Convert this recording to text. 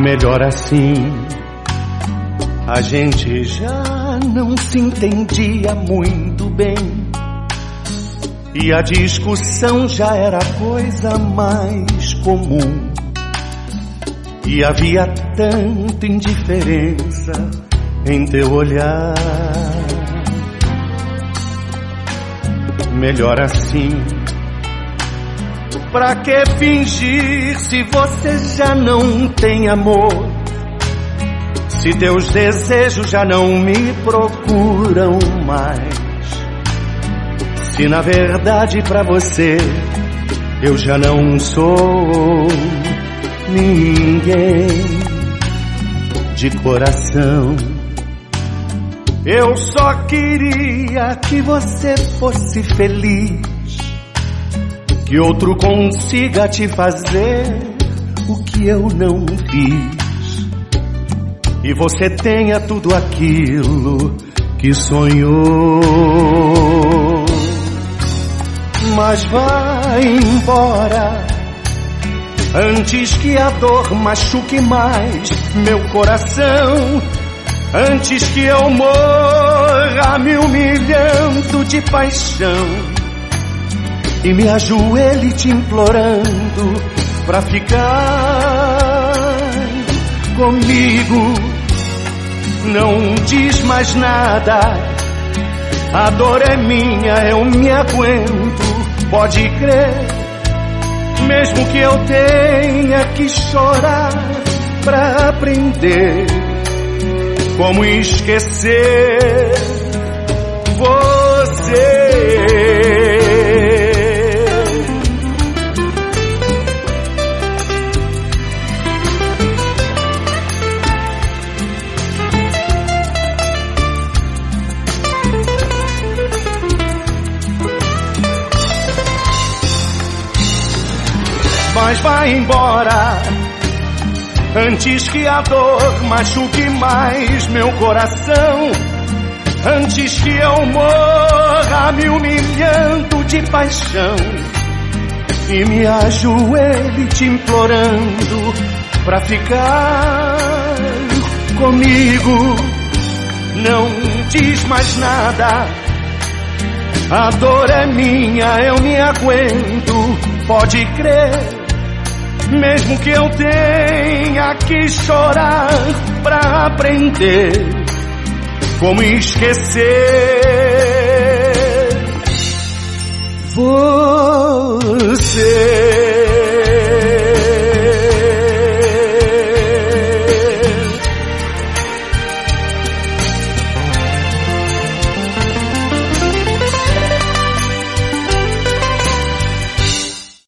Melhor assim. A gente já não se entendia muito bem, e a discussão já era a coisa mais comum. E havia tanta indiferença em teu olhar. Melhor assim. Pra que fingir se você já não tem amor? Se teus desejos já não me procuram mais. Se na verdade pra você eu já não sou ninguém de coração. Eu só queria que você fosse feliz, que outro consiga te fazer o que eu não fiz, e você tenha tudo aquilo que sonhou. Mas vai embora antes que a dor machuque mais meu coração, antes que eu morra me humilhando de paixão e me ajoelhe te implorando pra ficar comigo. Não diz mais nada, a dor é minha, eu me aguento, pode crer. Mesmo que eu tenha que chorar pra aprender como esquecer você. Mas vai embora antes que a dor machuque mais meu coração, antes que eu morra me humilhando de paixão e me ajoelhe te implorando pra ficar comigo. Não diz mais nada, a dor é minha, eu me aguento, pode crer. Mesmo que eu tenha que chorar pra aprender como esquecer